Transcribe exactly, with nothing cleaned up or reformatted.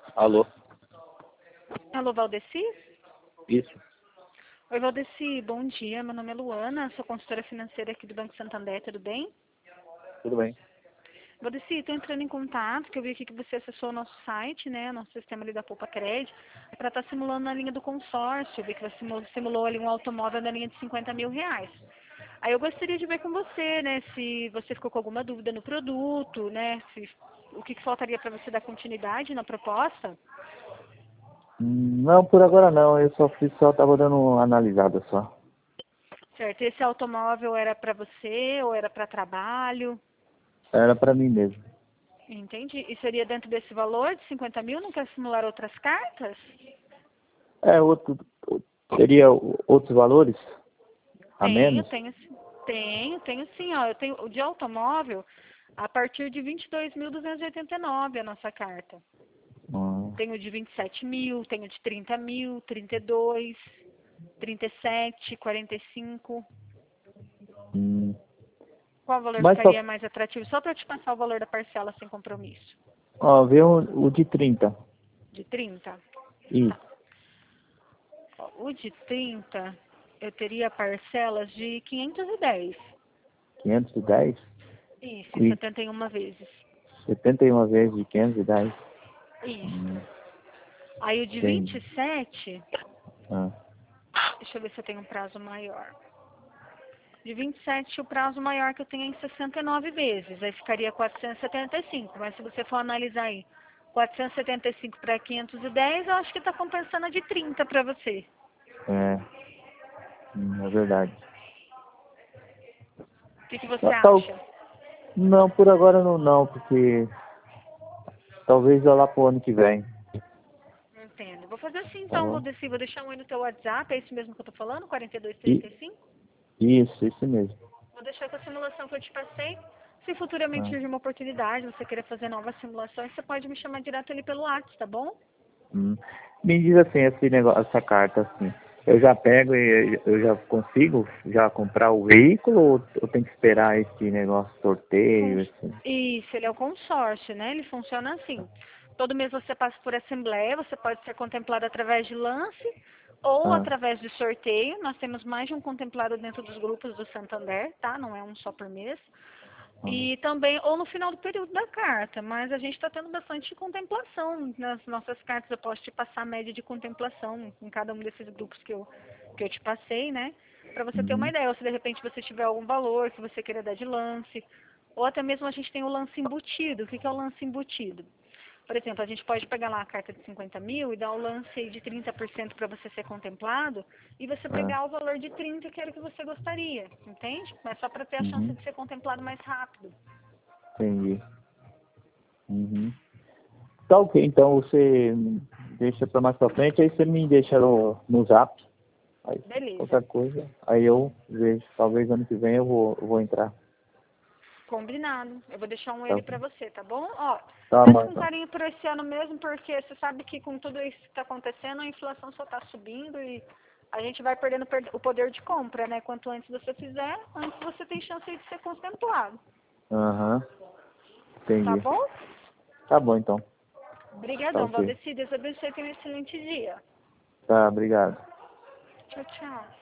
Alô? Alô, Valdeci? Isso, Oi, Valdeci, bom dia. Meu nome é Luana, sou consultora financeira aqui do Banco Santander, tudo bem? tudo bem. Valdeci, estou entrando em contato, que eu vi aqui que você acessou o nosso site, né, nosso sistema ali da Poupa Cred, para estar simulando na linha do consórcio. Eu vi que você simulou, simulou ali um automóvel na linha de cinquenta mil reais. Aí eu gostaria de ver com você, né, se você ficou com alguma dúvida no produto, né, se, o que, que faltaria para você dar continuidade na proposta. Hum, Não, por agora não. Eu só fiz, só tava dando uma analisada só. Certo, esse automóvel era para você ou era para trabalho? Era pra mim mesmo. Entendi. E seria dentro desse valor de cinquenta mil? Não quer simular outras cartas? É, outro, teria outros valores a Tenho, menos? tenho sim. Tenho, tenho sim, ó. Eu tenho o de automóvel a partir de vinte e dois mil duzentos e oitenta e nove a nossa carta. Hum, Tenho de vinte e sete mil, tenho de trinta mil, trinta e dois, trinta e sete, quarenta e cinco. hum. Qual valor Mas só, ficaria mais atrativo? Só para eu te passar o valor da parcela sem compromisso. ó, vê o, o de trinta. De trinta. Tá. Isso, Ó, o de trinta eu teria parcelas de quinhentos e dez. quinhentos e dez. Isso, em E setenta e uma vezes. setenta e uma vezes de quinhentos e dez. Isso. Hum, Aí o de vinte entendi. e sete, Ah, deixa eu ver se eu tenho um prazo maior. De vinte e sete, o prazo maior que eu tenho é em sessenta e nove vezes. Aí ficaria quatrocentos e setenta e cinco. Mas se você for analisar aí, quatrocentos e setenta e cinco para quinhentos e dez, eu acho que está compensando a de trinta para você. é, hum, é verdade. O que, que você Tá- Tal, acha? não, por agora não, não, porque talvez lá pro ano que vem. Entendo. Vou fazer assim Tá então, vou bom? descer, vou deixar um aí no teu WhatsApp, é isso mesmo que eu tô falando, quarenta e dois E, trinta e cinco. isso, isso mesmo. Vou deixar com a simulação que eu te passei. Se futuramente Ah, surgir uma oportunidade, você querer fazer novas simulações, você pode me chamar direto ali pelo WhatsApp, tá bom? hum. Me diz assim, esse negócio, essa carta assim, eu já pego e eu já consigo já comprar o veículo ou eu tenho que esperar esse negócio Fun- sorteio, assim? Isso, ele é o consórcio, né? Ele funciona assim. Todo mês você passa por assembleia, você pode ser contemplado através de lance ou Ah, através de sorteio. Nós temos mais de um contemplado dentro dos grupos do Santander, tá? Não é um só por mês. ah, E também, ou no final do período da carta, mas a gente está tendo bastante contemplação nas nossas cartas. Eu posso te passar a média de contemplação em cada um desses grupos que eu, que eu te passei, né? Para você ter uma uhum, ideia, ou se de repente você tiver algum valor que você queira dar de lance, ou até mesmo a gente tem o lance embutido. O que que é o lance embutido? Por exemplo, a gente pode pegar lá a carta de cinquenta mil e dar o lance aí de trinta por cento para você ser contemplado e você ah, pegar o valor de trinta que era o que você gostaria, entende? Mas só para ter a chance uhum, de ser contemplado mais rápido. entendi. Uhum. Tá ok, então você deixa para mais pra frente, aí você me deixa no, no zap, aí Beleza, qualquer coisa, aí eu vejo, talvez ano que vem eu vou, eu vou entrar. combinado. Eu vou deixar um Tá, ele pra você, tá bom? Ó, tá faz bom com então. carinho por esse ano mesmo, porque você sabe que com tudo isso que tá acontecendo, a inflação só tá subindo e a gente vai perdendo per- o poder de compra, né? Quanto antes você fizer, antes você tem chance de ser contemplado. Aham, Tá entendi. bom? Tá bom então. Tá Obrigadão, ok. Valdeci. Deus abençoe. Tenha um excelente dia. Tá, obrigado. Tchau, tchau.